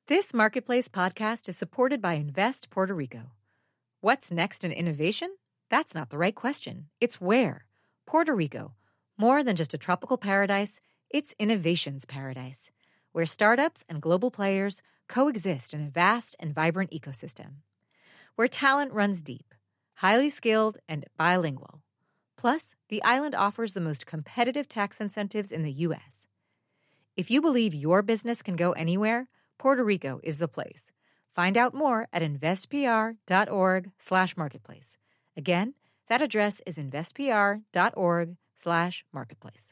This Marketplace podcast is supported by Invest Puerto Rico. What's next in innovation? That's not the right question. It's where. Puerto Rico. More than just a tropical paradise, it's innovation's paradise, where startups and global players coexist in a vast and vibrant ecosystem. Where talent runs deep, highly skilled, and bilingual. Plus, the island offers the most competitive tax incentives in the U.S. If you believe your business can go anywhere, Puerto Rico is the place. Find out more at investpr.org/marketplace. Again, that address is investpr.org/marketplace.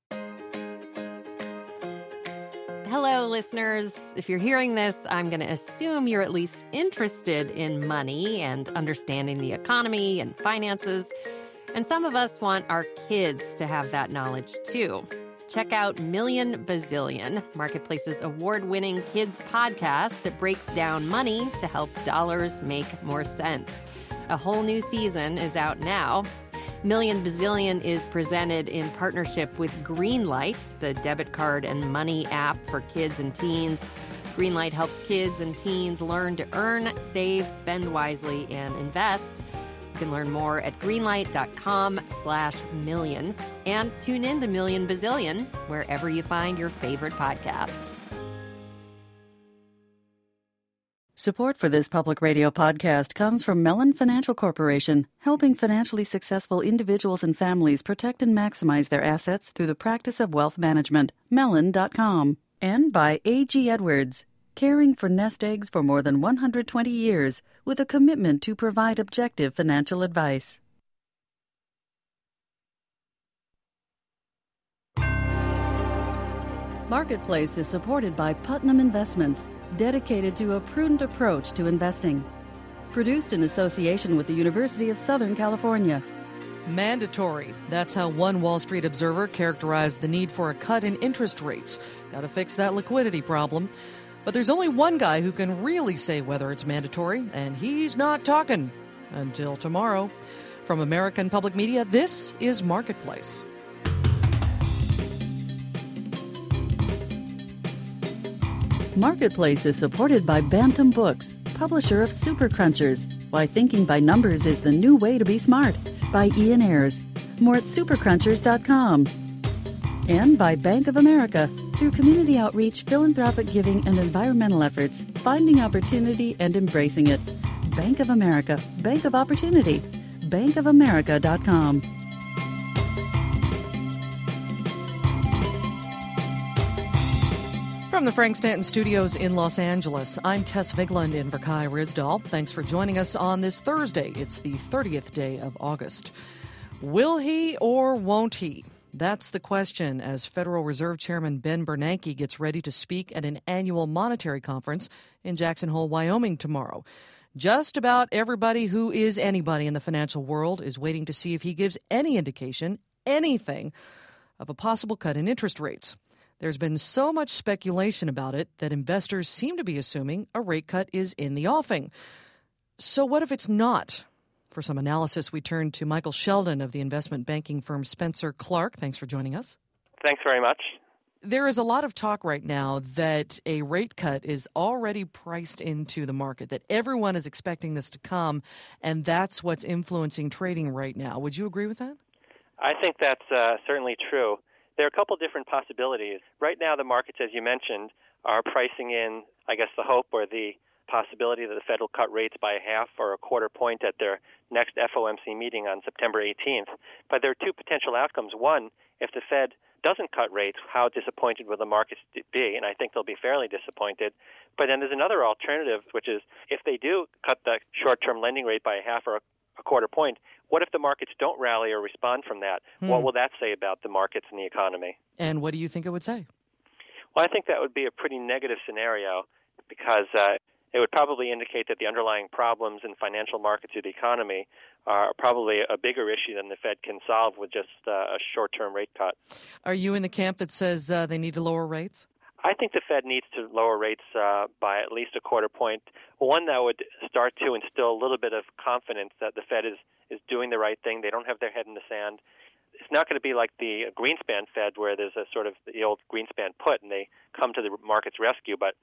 Hello, listeners. If you're hearing this, I'm going to assume you're at least interested in money and understanding the economy and finances. And some of us want our kids to have that knowledge, too. Check out Million Bazillion, Marketplace's award-winning kids podcast that breaks down money to help dollars make more sense. A whole new season is out now. Million Bazillion is presented in partnership with Greenlight, the debit card and money app for kids and teens. Greenlight helps kids and teens learn to earn, save, spend wisely, and invest. You can learn more at greenlight.com/million and tune in to Million Bazillion wherever you find your favorite podcasts. Support for this public radio podcast comes from Mellon Financial Corporation, helping financially successful individuals and families protect and maximize their assets through the practice of wealth management. Mellon.com. And by A.G. Edwards, caring for nest eggs for more than 120 years with a commitment to provide objective financial advice. Marketplace is supported by Putnam Investments, dedicated to a prudent approach to investing. Produced in association with the University of Southern California. Mandatory. That's how one Wall Street observer characterized the need for a cut in interest rates. Got to fix that liquidity problem. But there's only one guy who can really say whether it's mandatory, and he's not talking. Until tomorrow. From American Public Media, this is Marketplace. Marketplace is supported by Bantam Books, publisher of Super Crunchers, Why Thinking by Numbers is the New Way to Be Smart, by Ian Ayres. More at supercrunchers.com. And by Bank of America, through community outreach, philanthropic giving, and environmental efforts, finding opportunity and embracing it. Bank of America, Bank of Opportunity. bankofamerica.com. From the Frank Stanton Studios in Los Angeles, I'm Tess Vigland in for Kai Risdahl. Thanks for joining us on this Thursday. It's the 30th day of August. Will he or won't he? That's the question as Federal Reserve Chairman Ben Bernanke gets ready to speak at an annual monetary conference in Jackson Hole, Wyoming tomorrow. Just about everybody who is anybody in the financial world is waiting to see if he gives any indication, anything, of a possible cut in interest rates. There's been so much speculation about it that investors seem to be assuming a rate cut is in the offing. So what if it's not? For some analysis, we turn to Michael Sheldon of the investment banking firm Spencer Clark. Thanks for joining us. Thanks very much. There is a lot of talk right now that a rate cut is already priced into the market, that everyone is expecting this to come, and that's what's influencing trading right now. Would you agree with that? I think that's certainly true. There are a couple different possibilities. Right now, the markets, as you mentioned, are pricing in, I guess, the hope or the possibility that the Fed will cut rates by a half or a quarter point at their next FOMC meeting on September 18th. But there are two potential outcomes. One, if the Fed doesn't cut rates, how disappointed will the markets be? And I think they'll be fairly disappointed. But then there's another alternative, which is if they do cut the short-term lending rate by a half or a quarter point, what if the markets don't rally or respond from that? What will that say about the markets and the economy? And what do you think it would say? Well, I think that would be a pretty negative scenario because it would probably indicate that the underlying problems in financial markets or the economy are probably a bigger issue than the Fed can solve with just a short-term rate cut. Are you in the camp that says they need to lower rates? I think the Fed needs to lower rates by at least a quarter point. One that would start to instill a little bit of confidence that the Fed is doing the right thing. They don't have their head in the sand. It's not going to be like the Greenspan Fed where there's a sort of the old Greenspan put and they come to the market's rescue, but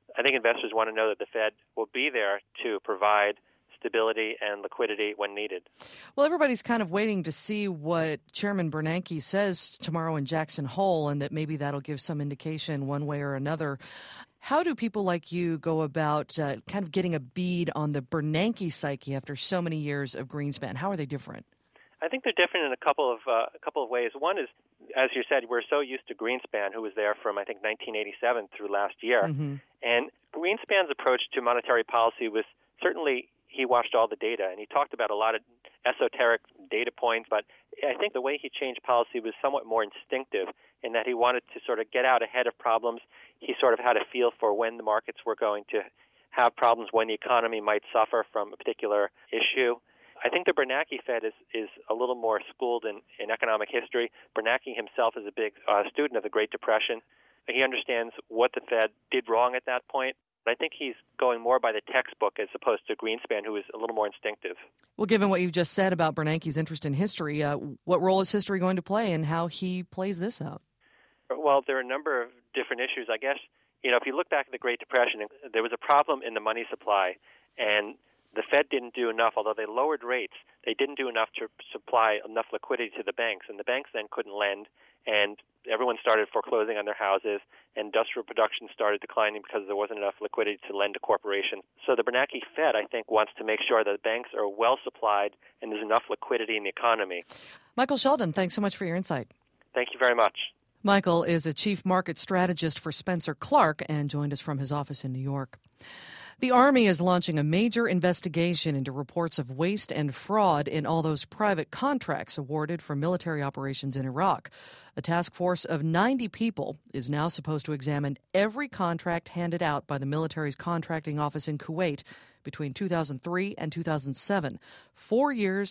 I think investors want to know that the Fed will be there to provide stability and liquidity when needed. Well, everybody's kind of waiting to see what Chairman Bernanke says tomorrow in Jackson Hole, and that maybe that'll give some indication one way or another. How do people like you go about kind of getting a bead on the Bernanke psyche after so many years of Greenspan? How are they different? I think they're different in a couple of ways. One is, as you said, we're so used to Greenspan, who was there from, I think, 1987 through last year. Mm-hmm. And Greenspan's approach to monetary policy was certainly, he watched all the data, and he talked about a lot of esoteric data points, but I think the way he changed policy was somewhat more instinctive in that he wanted to sort of get out ahead of problems. He sort of had a feel for when the markets were going to have problems, when the economy might suffer from a particular issue. I think the Bernanke Fed is a little more schooled in economic history. Bernanke himself is a big student of the Great Depression. He understands what the Fed did wrong at that point. I think he's going more by the textbook as opposed to Greenspan, who is a little more instinctive. Well, given what you've just said about Bernanke's interest in history, what role is history going to play in how he plays this out? Well, there are a number of different issues. I guess, if you look back at the Great Depression, there was a problem in the money supply, and the Fed didn't do enough. Although they lowered rates, they didn't do enough to supply enough liquidity to the banks, and the banks then couldn't lend, and everyone started foreclosing on their houses, and industrial production started declining because there wasn't enough liquidity to lend to corporations. So the Bernanke Fed, I think, wants to make sure that banks are well supplied and there's enough liquidity in the economy. Michael Sheldon, thanks so much for your insight. Thank you very much. Michael is a chief market strategist for Spencer Clark and joined us from his office in New York. The Army is launching a major investigation into reports of waste and fraud in all those private contracts awarded for military operations in Iraq. A task force of 90 people is now supposed to examine every contract handed out by the military's contracting office in Kuwait between 2003 and 2007. 4 years,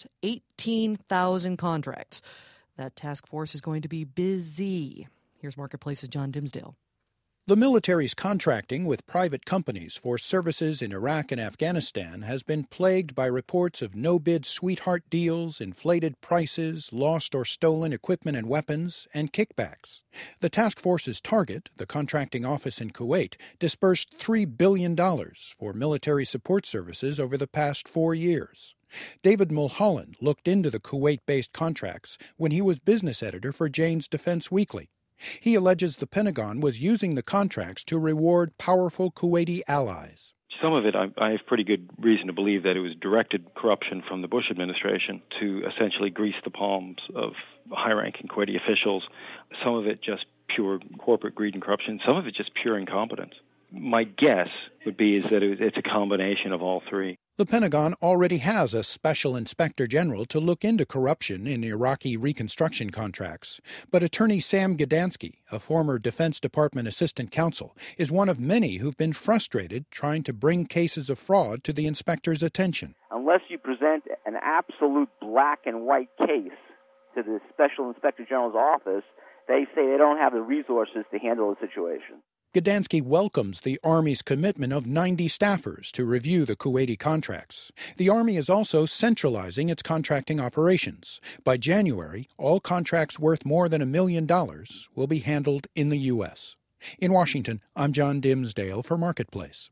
18,000 contracts. That task force is going to be busy. Here's Marketplace's John Dimsdale. The military's contracting with private companies for services in Iraq and Afghanistan has been plagued by reports of no-bid sweetheart deals, inflated prices, lost or stolen equipment and weapons, and kickbacks. The task force's target, the contracting office in Kuwait, disbursed $3 billion for military support services over the past 4 years. David Mulholland looked into the Kuwait-based contracts when he was business editor for Jane's Defense Weekly. He alleges the Pentagon was using the contracts to reward powerful Kuwaiti allies. Some of it, I have pretty good reason to believe that it was directed corruption from the Bush administration to essentially grease the palms of high-ranking Kuwaiti officials. Some of it just pure corporate greed and corruption. Some of it just pure incompetence. My guess would be is that it's a combination of all three. The Pentagon already has a special inspector general to look into corruption in Iraqi reconstruction contracts. But attorney Sam Gdansky, a former Defense Department assistant counsel, is one of many who've been frustrated trying to bring cases of fraud to the inspector's attention. Unless you present an absolute black and white case to the special inspector general's office, they say they don't have the resources to handle the situation. Gdansky welcomes the Army's commitment of 90 staffers to review the Kuwaiti contracts. The Army is also centralizing its contracting operations. By January, all contracts worth more than $1 million will be handled in the U.S. In Washington, I'm John Dimsdale for Marketplace.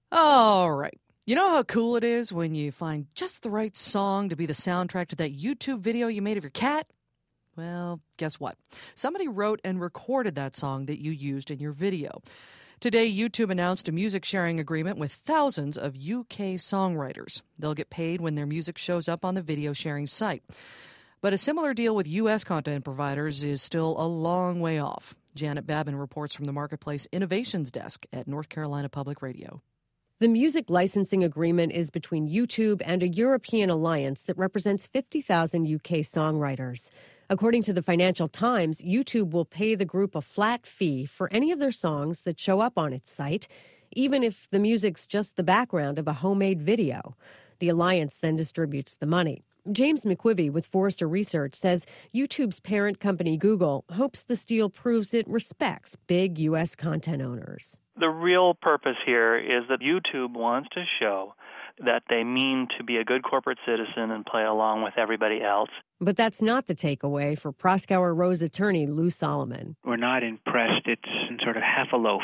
All right. You know how cool it is when you find just the right song to be the soundtrack to that YouTube video you made of your cat? Well, guess what? Somebody wrote and recorded that song that you used in your video. Today, YouTube announced a music sharing agreement with thousands of UK songwriters. They'll get paid when their music shows up on the video sharing site. But a similar deal with U.S. content providers is still a long way off. Janet Babin reports from the Marketplace Innovations Desk at North Carolina Public Radio. The music licensing agreement is between YouTube and a European alliance that represents 50,000 UK songwriters. According to the Financial Times, YouTube will pay the group a flat fee for any of their songs that show up on its site, even if the music's just the background of a homemade video. The alliance then distributes the money. James McQuivey with Forrester Research says YouTube's parent company Google hopes this deal proves it respects big U.S. content owners. The real purpose here is that YouTube wants to show that they mean to be a good corporate citizen and play along with everybody else. But that's not the takeaway for Proskauer Rose attorney Lou Solomon. We're not impressed. It's sort of half a loaf.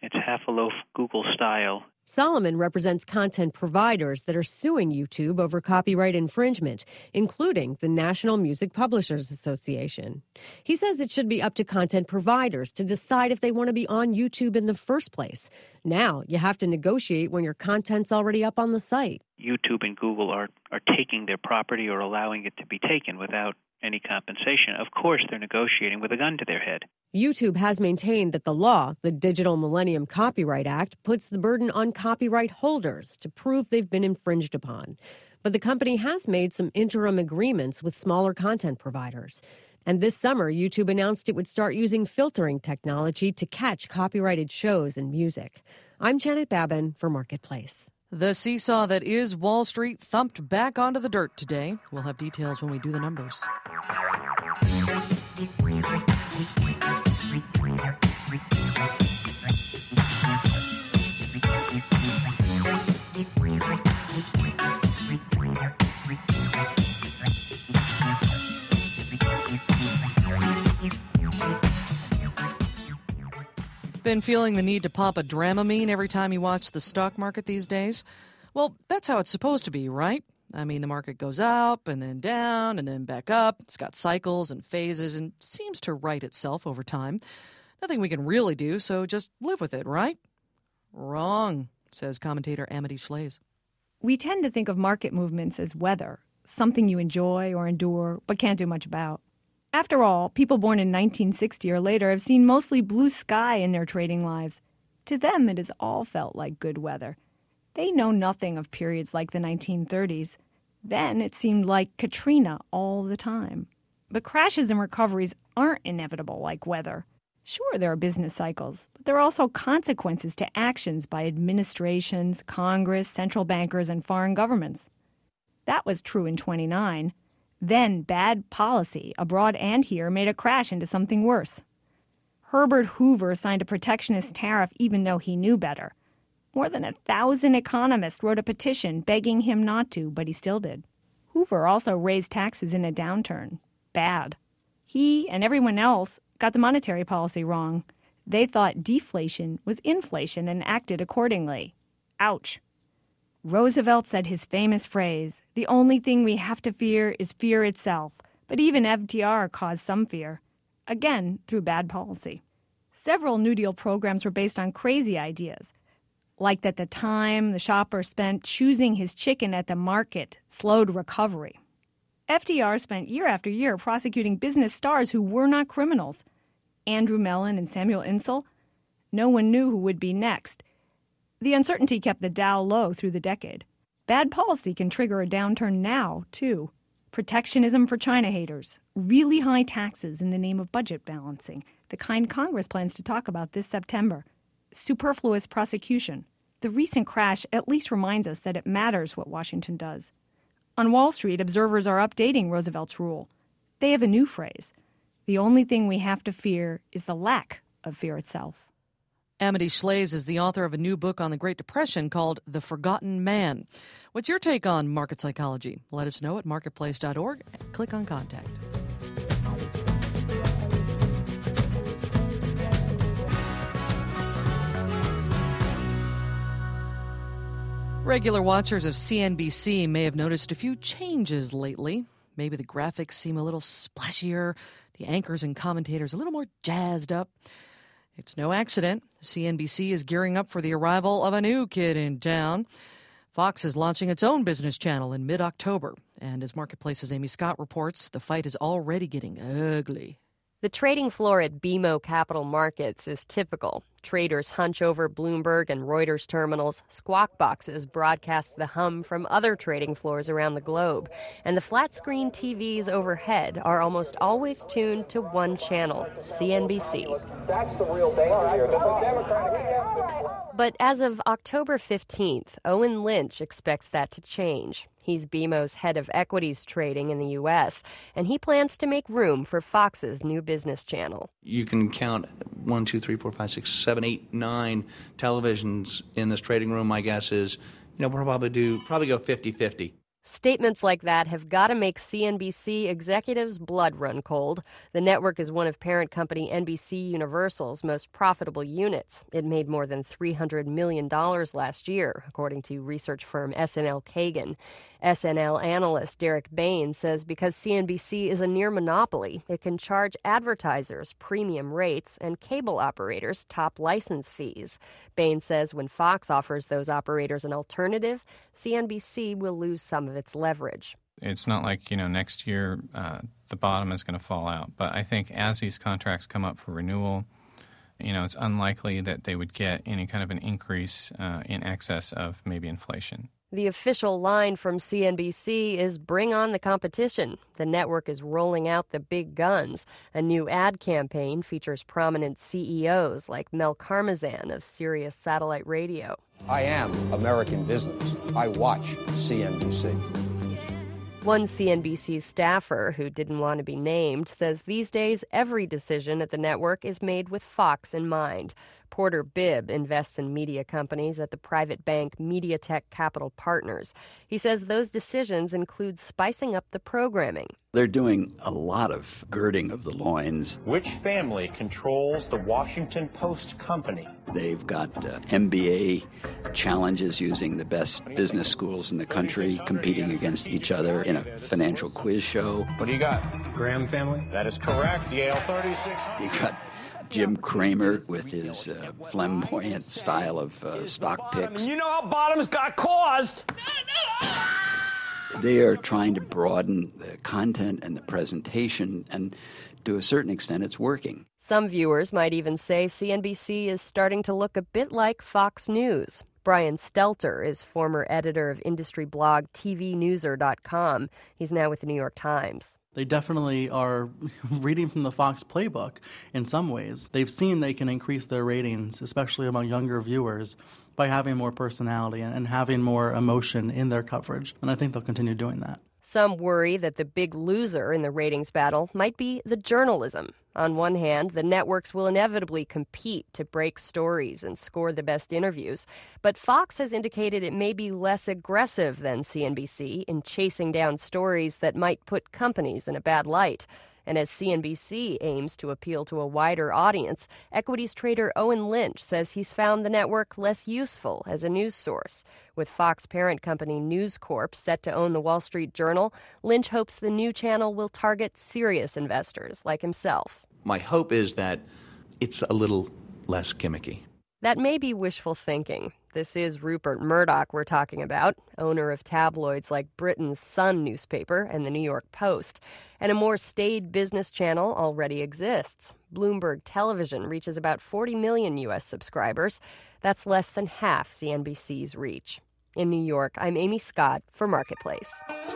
It's half a loaf Google style. Solomon represents content providers that are suing YouTube over copyright infringement, including the National Music Publishers Association. He says it should be up to content providers to decide if they want to be on YouTube in the first place. Now, you have to negotiate when your content's already up on the site. YouTube and Google are taking their property or allowing it to be taken without any compensation. Of course, they're negotiating with a gun to their head. YouTube has maintained that the law, the Digital Millennium Copyright Act, puts the burden on copyright holders to prove they've been infringed upon. But the company has made some interim agreements with smaller content providers. And this summer, YouTube announced it would start using filtering technology to catch copyrighted shows and music. I'm Janet Babin for Marketplace. The seesaw that is Wall Street thumped back onto the dirt today. We'll have details when we do the numbers. Been feeling the need to pop a Dramamine every time you watch the stock market these days? Well, that's how it's supposed to be, right? I mean, the market goes up and then down and then back up. It's got cycles and phases and seems to right itself over time. Nothing we can really do, so just live with it, right? Wrong, says commentator Amity Shlaes. We tend to think of market movements as weather, something you enjoy or endure but can't do much about. After all, people born in 1960 or later have seen mostly blue sky in their trading lives. To them, it has all felt like good weather. They know nothing of periods like the 1930s. Then it seemed like Katrina all the time. But crashes and recoveries aren't inevitable like weather. Sure, there are business cycles, but there are also consequences to actions by administrations, Congress, central bankers, and foreign governments. That was true in 1929. Then bad policy, abroad and here, made a crash into something worse. Herbert Hoover signed a protectionist tariff even though he knew better. More than 1,000 economists wrote a petition begging him not to, but he still did. Hoover also raised taxes in a downturn. Bad. He and everyone else got the monetary policy wrong. They thought deflation was inflation and acted accordingly. Ouch. Roosevelt said his famous phrase, "The only thing we have to fear is fear itself." But even FDR caused some fear. Again, through bad policy. Several New Deal programs were based on crazy ideas, like that the time the shopper spent choosing his chicken at the market slowed recovery. FDR spent year after year prosecuting business stars who were not criminals. Andrew Mellon and Samuel Insull. No one knew who would be next. The uncertainty kept the Dow low through the decade. Bad policy can trigger a downturn now, too. Protectionism for China haters. Really high taxes in the name of budget balancing, the kind Congress plans to talk about this September. Superfluous prosecution. The recent crash at least reminds us that it matters what Washington does. On Wall Street, observers are updating Roosevelt's rule. They have a new phrase. The only thing we have to fear is the lack of fear itself. Amity Shlaes is the author of a new book on the Great Depression called The Forgotten Man. What's your take on market psychology? Let us know at marketplace.org. Click on Contact. Regular watchers of CNBC may have noticed a few changes lately. Maybe the graphics seem a little splashier, the anchors and commentators a little more jazzed up. It's no accident. CNBC is gearing up for the arrival of a new kid in town. Fox is launching its own business channel in mid-October. And as Marketplace's Amy Scott reports, the fight is already getting ugly. The trading floor at BMO Capital Markets is typical. Traders hunch over Bloomberg and Reuters terminals. Squawk boxes broadcast the hum from other trading floors around the globe. And the flat-screen TVs overhead are almost always tuned to one channel, CNBC. That's the real danger here. But as of October 15th, Owen Lynch expects that to change. He's BMO's head of equities trading in the U.S., and he plans to make room for Fox's new business channel. You can count 1, 2, 3, 4, 5, 6, 7, 8, 9 televisions in this trading room. My guess is, we'll probably go 50-50. Statements like that have got to make CNBC executives' blood run cold. The network is one of parent company NBC Universal's most profitable units. It made more than $300 million last year, according to research firm SNL Kagan. SNL analyst Derek Bain says because CNBC is a near monopoly, it can charge advertisers premium rates and cable operators top license fees. Bain says when Fox offers those operators an alternative, CNBC will lose some of its leverage. It's not like, next year the bottom is going to fall out. But I think as these contracts come up for renewal, it's unlikely that they would get any kind of an increase in excess of maybe inflation. The official line from CNBC is bring on the competition. The network is rolling out the big guns. A new ad campaign features prominent CEOs like Mel Karmazin of Sirius Satellite Radio. I am American business. I watch CNBC. One CNBC staffer who didn't want to be named says these days every decision at the network is made with Fox in mind. Porter Bibb invests in media companies at the private bank MediaTek Capital Partners. He says those decisions include spicing up the programming. They're doing a lot of girding of the loins. Which family controls the Washington Post company? They've got MBA challenges using the best business schools in the country, competing against each other in a financial quiz show. What do you got? Graham family? That is correct. Yale 3600. You got Jim Cramer with his flamboyant style of stock picks. You know how bottoms got caused. They are trying to broaden the content and the presentation, and to a certain extent, it's working. Some viewers might even say CNBC is starting to look a bit like Fox News. Brian Stelter is former editor of industry blog TVNewser.com. He's now with the New York Times. They definitely are reading from the Fox playbook in some ways. They've seen they can increase their ratings, especially among younger viewers, by having more personality and having more emotion in their coverage. And I think they'll continue doing that. Some worry that the big loser in the ratings battle might be the journalism. On one hand, the networks will inevitably compete to break stories and score the best interviews. But Fox has indicated it may be less aggressive than CNBC in chasing down stories that might put companies in a bad light. And as CNBC aims to appeal to a wider audience, equities trader Owen Lynch says he's found the network less useful as a news source. With Fox parent company News Corp set to own the Wall Street Journal, Lynch hopes the new channel will target serious investors like himself. My hope is that it's a little less gimmicky. That may be wishful thinking. This is Rupert Murdoch we're talking about, owner of tabloids like Britain's Sun newspaper and the New York Post. And a more staid business channel already exists. Bloomberg Television reaches about 40 million U.S. subscribers. That's less than half CNBC's reach. In New York, I'm Amy Scott for Marketplace.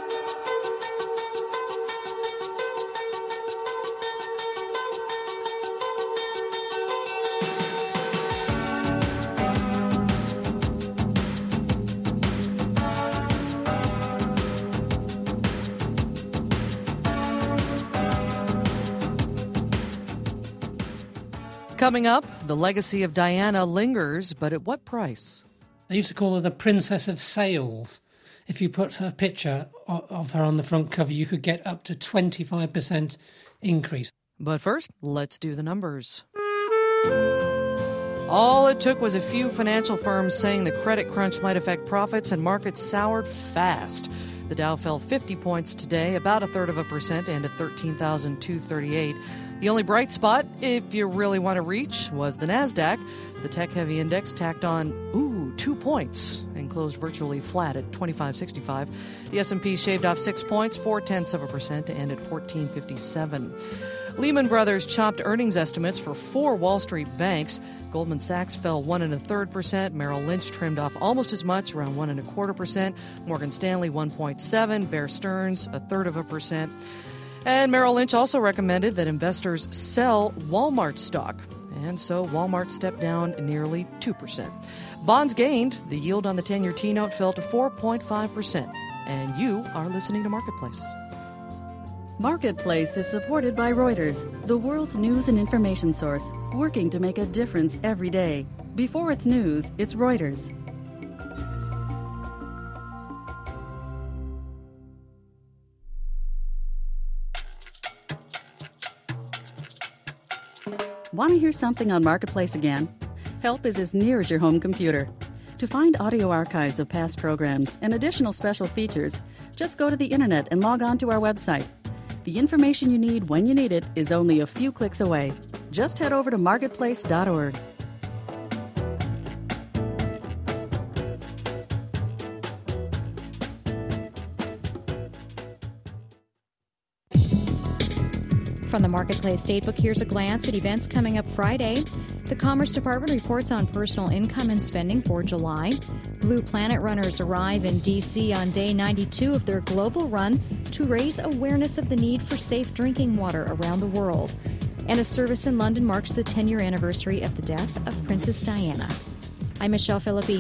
Coming up, the legacy of Diana lingers, but at what price? They used to call her the Princess of Sales. If you put a picture of her on the front cover, you could get up to 25% increase. But first, let's do the numbers. All it took was a few financial firms saying the credit crunch might affect profits, and markets soured fast. The Dow fell 50 points today, about 1/3%, and at 13,238. The only bright spot, if you really want to reach, was the NASDAQ. The tech-heavy index tacked on, 2 points and closed virtually flat at 2565. The S&P shaved off 6 points, 0.4% to end at 1457. Lehman Brothers chopped earnings estimates for 4 Wall Street banks. Goldman Sachs fell 1.33%. Merrill Lynch trimmed off almost as much, around 1.25%. Morgan Stanley 1.7%. Bear Stearns 0.33%. And Merrill Lynch also recommended that investors sell Walmart stock. And so Walmart stepped down nearly 2%. Bonds gained. The yield on the 10-year T-note fell to 4.5%. And you are listening to Marketplace. Marketplace is supported by Reuters, the world's news and information source, working to make a difference every day. Before it's news, it's Reuters. Want to hear something on Marketplace again? Help is as near as your home computer. To find audio archives of past programs and additional special features, just go to the internet and log on to our website. The information you need when you need it is only a few clicks away. Just head over to marketplace.org. From the Marketplace Datebook, here's a glance at events coming up Friday. The Commerce Department reports on personal income and spending for July. Blue Planet runners arrive in D.C. on day 92 of their global run to raise awareness of the need for safe drinking water around the world. And a service in London marks the 10-year anniversary of the death of Princess Diana. I'm Michelle Philippi.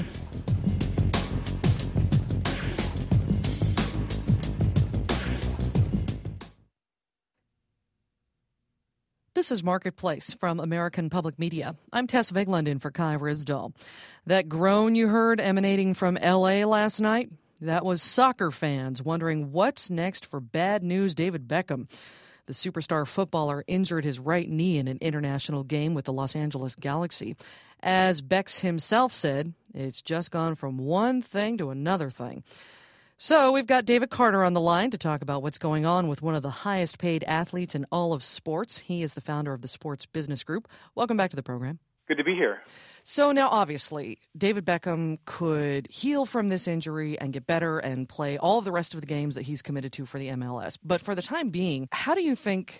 This is Marketplace from American Public Media. I'm Tess Vigland in for Kai Risdahl. That groan you heard emanating from L.A. last night, that was soccer fans wondering what's next for bad news David Beckham. The superstar footballer injured his right knee in an international game with the Los Angeles Galaxy. As Bex himself said, it's just gone from one thing to another thing. So we've got David Carter on the line to talk about what's going on with one of the highest paid athletes in all of sports. He is the founder of the Sports Business Group. Welcome back to the program. Good to be here. So now, obviously, David Beckham could heal from this injury and get better and play all of the rest of the games that he's committed to for the MLS. But for the time being, how do you think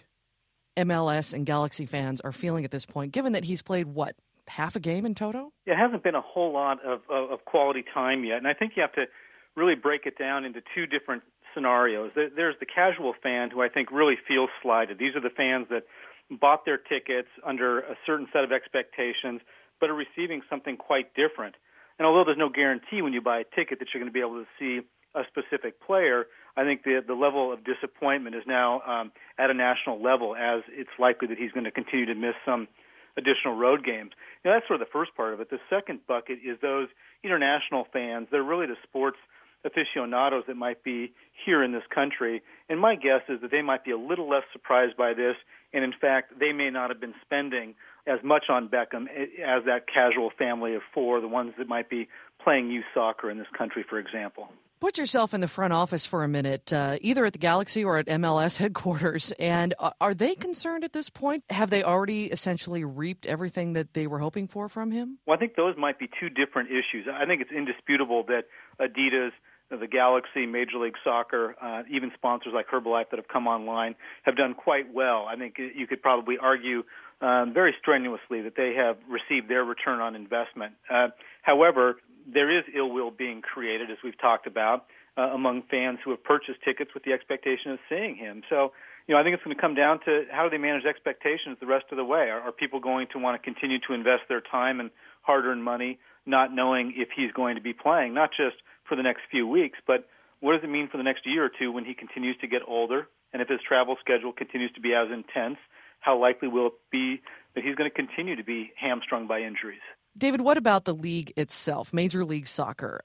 MLS and Galaxy fans are feeling at this point, given that he's played, what, half a game in toto? It hasn't been a whole lot of quality time yet, and I think you have to really break it down into two different scenarios. There's the casual fan who I think really feels slighted. These are the fans that bought their tickets under a certain set of expectations but are receiving something quite different. And although there's no guarantee when you buy a ticket that you're going to be able to see a specific player, I think the level of disappointment is now at a national level, as it's likely that he's going to continue to miss some additional road games. Now, that's sort of the first part of it. The second bucket is those international fans. They're really the sports aficionados that might be here in this country, and my guess is that they might be a little less surprised by this, and in fact, they may not have been spending as much on Beckham as that casual family of four, the ones that might be playing youth soccer in this country, for example. Put yourself in the front office for a minute, either at the Galaxy or at MLS headquarters, and are they concerned at this point? Have they already essentially reaped everything that they were hoping for from him? Well, I think those might be two different issues. I think it's indisputable that Adidas, the Galaxy, Major League Soccer, even sponsors like Herbalife that have come online have done quite well. I think you could probably argue very strenuously that they have received their return on investment. However, there is ill will being created, as we've talked about, among fans who have purchased tickets with the expectation of seeing him. So, I think it's going to come down to how do they manage expectations the rest of the way. Are people going to want to continue to invest their time and hard-earned money not knowing if he's going to be playing, not just for the next few weeks, but what does it mean for the next year or two when he continues to get older? And if his travel schedule continues to be as intense, how likely will it be that he's going to continue to be hamstrung by injuries? David, what about the league itself, Major League Soccer?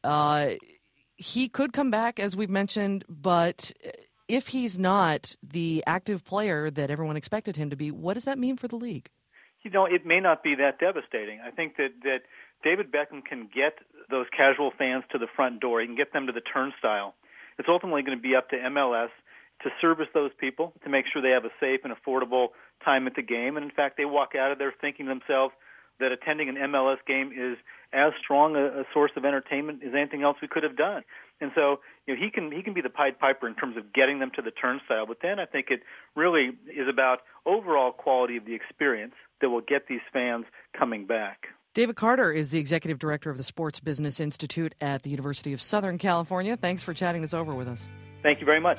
He could come back, as we've mentioned, but if he's not the active player that everyone expected him to be, what does that mean for the league? It may not be that devastating. I think that David Beckham can get those casual fans to the front door. He can get them to the turnstile. It's ultimately going to be up to MLS to service those people, to make sure they have a safe and affordable time at the game. And, in fact, they walk out of there thinking to themselves that attending an MLS game is as strong a source of entertainment as anything else we could have done. And so, he can be the Pied Piper in terms of getting them to the turnstile. But then I think it really is about overall quality of the experience that will get these fans coming back. David Carter is the executive director of the Sports Business Institute at the University of Southern California. Thanks for chatting this over with us. Thank you very much.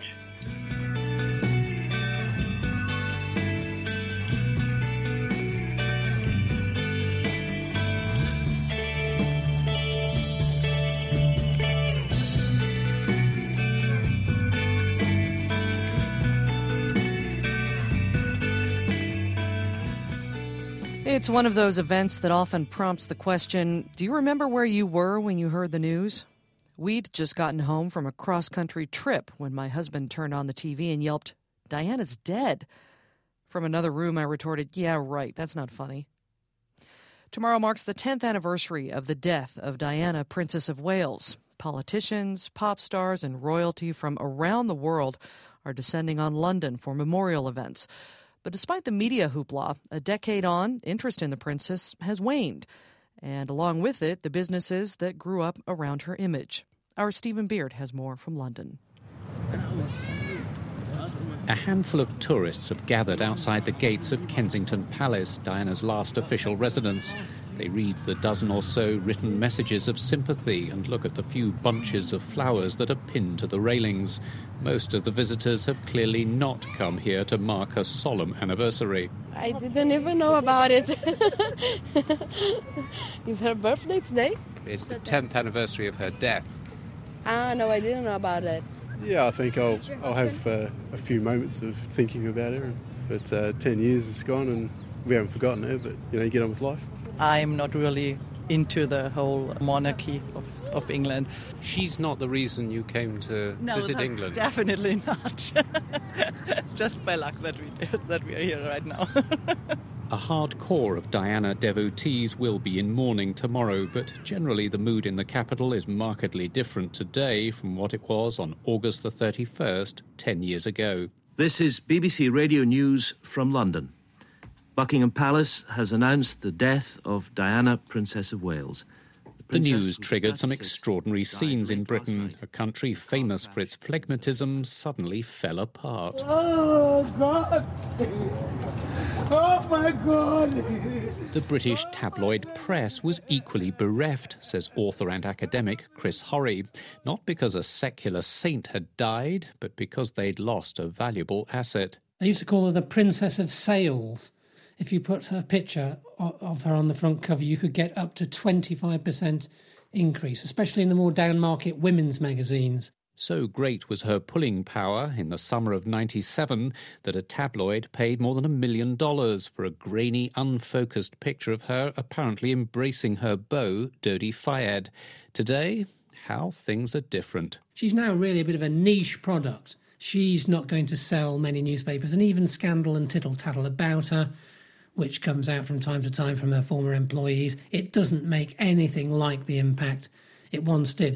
It's one of those events that often prompts the question, do you remember where you were when you heard the news? We'd just gotten home from a cross-country trip when my husband turned on the TV and yelped, "Diana's dead." From another room, I retorted, yeah, right, that's not funny. Tomorrow marks the 10th anniversary of the death of Diana, Princess of Wales. Politicians, pop stars, and royalty from around the world are descending on London for memorial events. But despite the media hoopla, a decade on, interest in the princess has waned. And along with it, the businesses that grew up around her image. Our Stephen Beard has more from London. A handful of tourists have gathered outside the gates of Kensington Palace, Diana's last official residence. They read the dozen or so written messages of sympathy and look at the few bunches of flowers that are pinned to the railings. Most of the visitors have clearly not come here to mark a solemn anniversary. I didn't even know about it. Is her birthday today? It's the 10th anniversary of her death. No, I didn't know about it. Yeah, I think I'll have a few moments of thinking about her. But 10 years has gone and we haven't forgotten her, but, you get on with life. I'm not really into the whole monarchy of England. She's not the reason you came to visit England? Definitely not. Just by luck that we are here right now. A hard core of Diana devotees will be in mourning tomorrow, but generally the mood in the capital is markedly different today from what it was on August the 31st, 10 years ago. This is BBC Radio News from London. Buckingham Palace has announced the death of Diana, Princess of Wales. The news triggered some extraordinary scenes in Britain. A country famous for its phlegmatism suddenly fell apart. Oh, God! Oh, my God! The British tabloid press was equally bereft, says author and academic Chris Horry, not because a secular saint had died, but because they'd lost a valuable asset. They used to call her the Princess of Sales. If you put a picture of her on the front cover, you could get up to 25% increase, especially in the more down-market women's magazines. So great was her pulling power in the summer of '97 that a tabloid paid more than $1 million for a grainy, unfocused picture of her apparently embracing her beau, Dodi Fayed. Today, how things are different. She's now really a bit of a niche product. She's not going to sell many newspapers, and even scandal and tittle-tattle about her, which comes out from time to time from her former employees, it doesn't make anything like the impact it once did.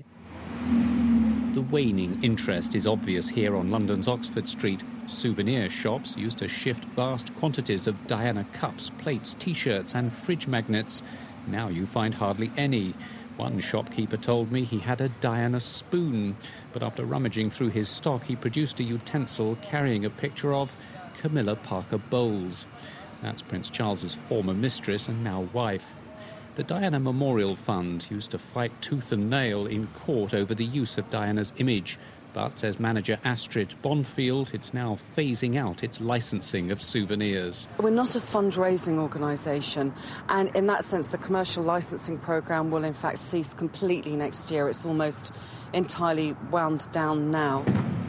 The waning interest is obvious here on London's Oxford Street. Souvenir shops used to shift vast quantities of Diana cups, plates, T-shirts and fridge magnets. Now you find hardly any. One shopkeeper told me he had a Diana spoon, but after rummaging through his stock, he produced a utensil carrying a picture of Camilla Parker Bowles. That's Prince Charles's former mistress and now wife. The Diana Memorial Fund used to fight tooth and nail in court over the use of Diana's image. But, says manager Astrid Bonfield, it's now phasing out its licensing of souvenirs. We're not a fundraising organisation, and in that sense the commercial licensing programme will in fact cease completely next year. It's almost entirely wound down now.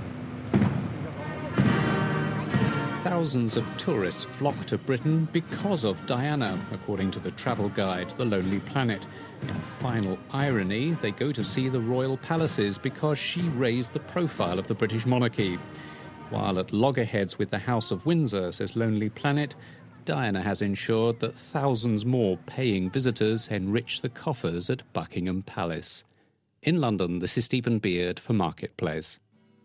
Thousands of tourists flock to Britain because of Diana, according to the travel guide, The Lonely Planet. In final irony, they go to see the royal palaces because she raised the profile of the British monarchy. While at loggerheads with the House of Windsor, says Lonely Planet, Diana has ensured that thousands more paying visitors enrich the coffers at Buckingham Palace. In London, this is Stephen Beard for Marketplace.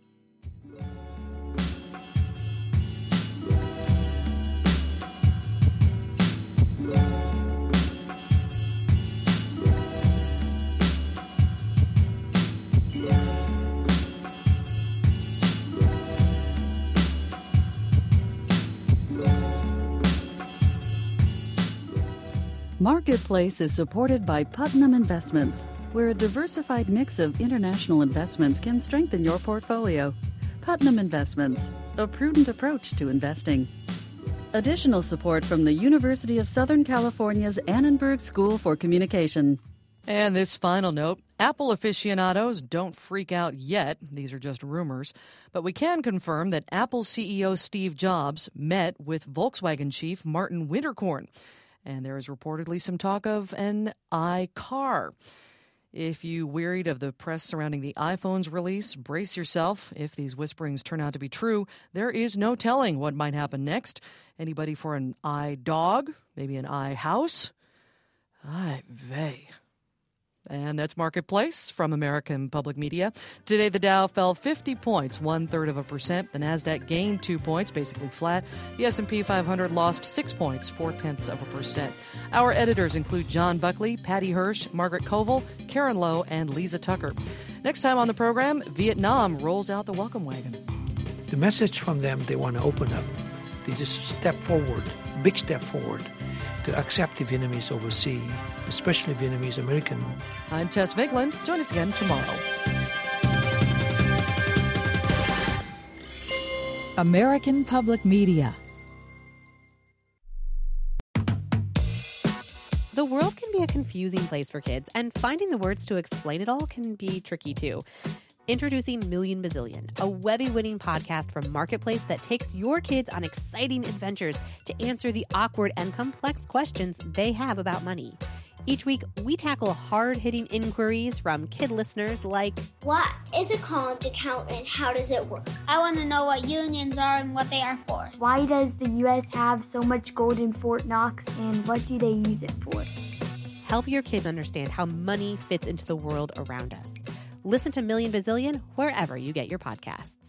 Marketplace is supported by Putnam Investments, where a diversified mix of international investments can strengthen your portfolio. Putnam Investments, a prudent approach to investing. Additional support from the University of Southern California's Annenberg School for Communication. And this final note, Apple aficionados, don't freak out yet. These are just rumors. But we can confirm that Apple CEO Steve Jobs met with Volkswagen chief Martin Winterkorn. And there is reportedly some talk of an iCar. If you wearied of the press surrounding the iPhone's release, brace yourself. If these whisperings turn out to be true, there is no telling what might happen next. Anybody for an iDog? Maybe an iHouse? Ay vey. And that's Marketplace from American Public Media. Today, the Dow fell 50 points, 1/3%. The Nasdaq gained 2 points, basically flat. The S&P 500 lost 6 points, 0.4%. Our editors include John Buckley, Patty Hirsch, Margaret Koval, Karen Lowe, and Lisa Tucker. Next time on the program, Vietnam rolls out the welcome wagon. The message from them, they want to open up. They just step forward, big step forward, to accept the Vietnamese overseas, especially Vietnamese American. I'm Tess Vigland. Join us again tomorrow. American Public Media. The world can be a confusing place for kids, and finding the words to explain it all can be tricky too. Introducing Million Bazillion, a Webby-winning podcast from Marketplace that takes your kids on exciting adventures to answer the awkward and complex questions they have about money. Each week, we tackle hard-hitting inquiries from kid listeners like, what is a college account and how does it work? I want to know what unions are and what they are for. Why does the U.S. have so much gold in Fort Knox and what do they use it for? Help your kids understand how money fits into the world around us. Listen to Million Bazillion wherever you get your podcasts.